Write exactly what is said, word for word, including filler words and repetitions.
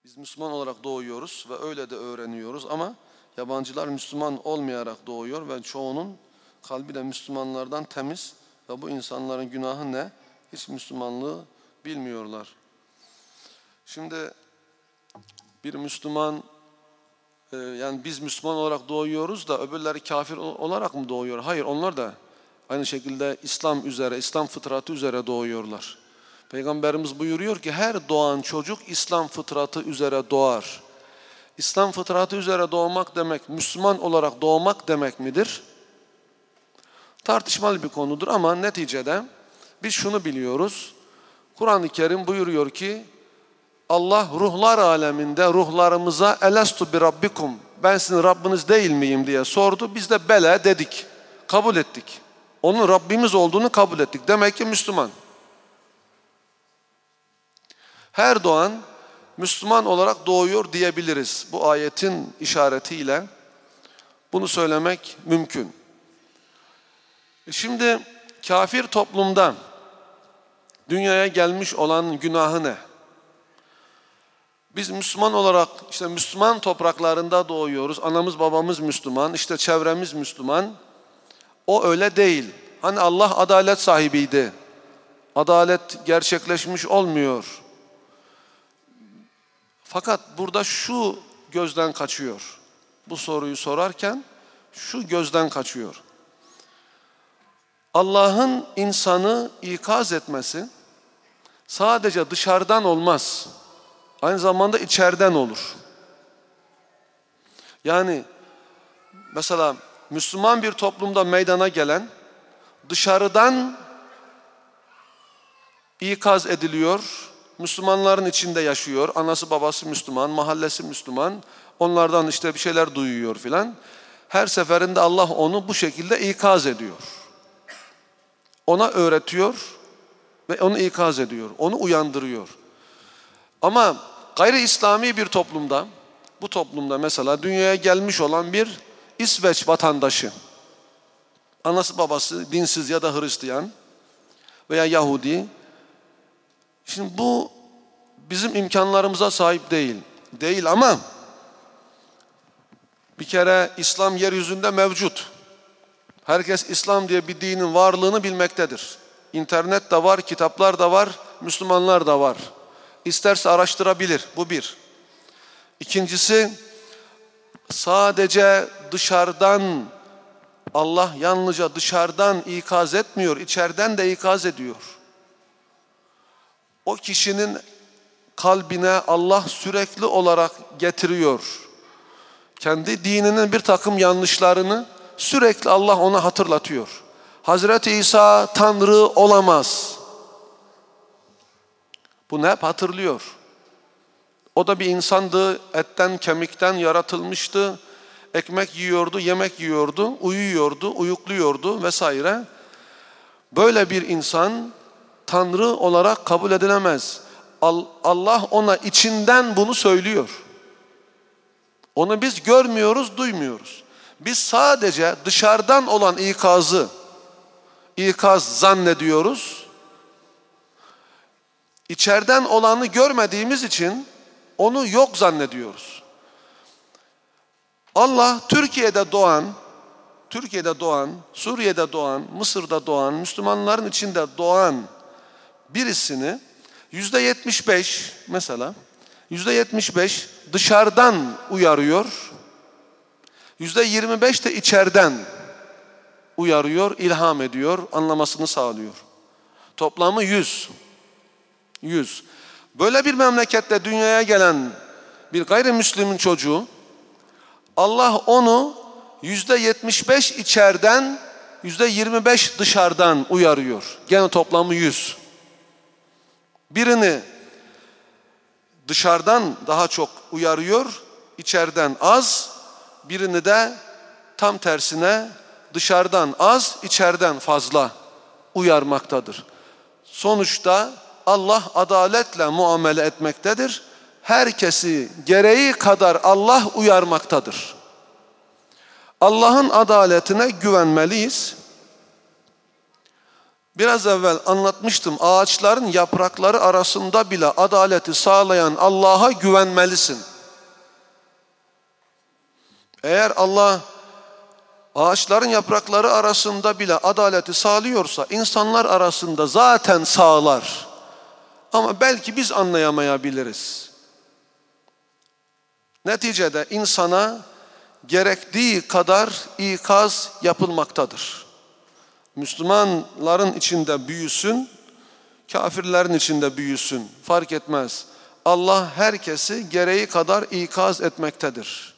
Biz Müslüman olarak doğuyoruz ve öyle de öğreniyoruz ama yabancılar Müslüman olmayarak doğuyor ve çoğunun kalbi de Müslümanlardan temiz ve bu insanların günahı ne? Hiç Müslümanlığı bilmiyorlar. Şimdi bir Müslüman, e, yani biz Müslüman olarak doğuyoruz da öbürleri kafir olarak mı doğuyor? Hayır, onlar da aynı şekilde İslam üzere, İslam fıtratı üzere doğuyorlar. Peygamberimiz buyuruyor ki her doğan çocuk İslam fıtratı üzere doğar. İslam fıtratı üzere doğmak demek, Müslüman olarak doğmak demek midir? Tartışmalı bir konudur ama neticede biz şunu biliyoruz. Kur'an-ı Kerim buyuruyor ki Allah ruhlar aleminde ruhlarımıza elestu bi rabbikum, ben sizin Rabbiniz değil miyim diye sordu. Biz de bele dedik, kabul ettik. Onun Rabbimiz olduğunu kabul ettik. Demek ki Müslüman. Her doğan Müslüman olarak doğuyor diyebiliriz. Bu ayetin işaretiyle bunu söylemek mümkün. Şimdi kafir toplumda dünyaya gelmiş olan günahı ne? Biz Müslüman olarak işte Müslüman topraklarında doğuyoruz. Anamız babamız Müslüman, işte çevremiz Müslüman. O öyle değil. Hani Allah adalet sahibiydi. Adalet gerçekleşmiş olmuyor. Fakat burada şu gözden kaçıyor. Bu soruyu sorarken şu gözden kaçıyor. Allah'ın insanı ikaz etmesi sadece dışarıdan olmaz. Aynı zamanda içeriden olur. Yani mesela Müslüman bir toplumda meydana gelen dışarıdan ikaz ediliyor. Müslümanların içinde yaşıyor. Anası babası Müslüman, mahallesi Müslüman. Onlardan işte bir şeyler duyuyor filan. Her seferinde Allah onu bu şekilde ikaz ediyor. Ona öğretiyor ve onu ikaz ediyor. Onu uyandırıyor. Ama gayri İslami bir toplumda, bu toplumda mesela dünyaya gelmiş olan bir İsveç vatandaşı, anası babası dinsiz ya da Hristiyan veya Yahudi, şimdi bu bizim imkanlarımıza sahip değil. Değil ama bir kere İslam yeryüzünde mevcut. Herkes İslam diye bir dinin varlığını bilmektedir. İnternet de var, kitaplar da var, Müslümanlar da var. İsterse araştırabilir. Bu bir. İkincisi, sadece dışarıdan, Allah yalnızca dışarıdan ikaz etmiyor, içeriden de ikaz ediyor. O kişinin kalbine Allah sürekli olarak getiriyor. Kendi dininin bir takım yanlışlarını sürekli Allah ona hatırlatıyor. Hazreti İsa Tanrı olamaz. Bunu hep hatırlıyor. O da bir insandı, etten kemikten yaratılmıştı. Ekmek yiyordu, yemek yiyordu, uyuyordu, uyukluyordu vesaire. Böyle bir insan Tanrı olarak kabul edilemez. Allah ona içinden bunu söylüyor. Onu biz görmüyoruz, duymuyoruz. Biz sadece dışarıdan olan ikazı, ikaz zannediyoruz. İçeriden olanı görmediğimiz için onu yok zannediyoruz. Allah Türkiye'de doğan, Türkiye'de doğan, Suriye'de doğan, Mısır'da doğan, Müslümanların içinde doğan birisini yüzde yetmiş beş mesela, yüzde yetmiş beş dışarıdan uyarıyor, yüzde yirmi beş de içeriden uyarıyor, ilham ediyor, anlamasını sağlıyor. Toplamı yüz. Yüz. Böyle bir memlekette dünyaya gelen bir gayrimüslimin çocuğu, Allah onu yüzde yetmiş beş içeriden, yüzde yirmi beş dışarıdan uyarıyor. Gene toplamı yüz. Birini dışarıdan daha çok uyarıyor, içeriden az. Birini de tam tersine dışarıdan az, içeriden fazla uyarmaktadır. Sonuçta Allah adaletle muamele etmektedir. Herkesi gereği kadar Allah uyarmaktadır. Allah'ın adaletine güvenmeliyiz. Biraz evvel anlatmıştım, ağaçların yaprakları arasında bile adaleti sağlayan Allah'a güvenmelisin. Eğer Allah ağaçların yaprakları arasında bile adaleti sağlıyorsa insanlar arasında zaten sağlar. Ama belki biz anlayamayabiliriz. Neticede insana gerektiği kadar ikaz yapılmaktadır. Müslümanların içinde büyüsün, kafirlerin içinde büyüsün, fark etmez. Allah herkesi gereği kadar ikaz etmektedir.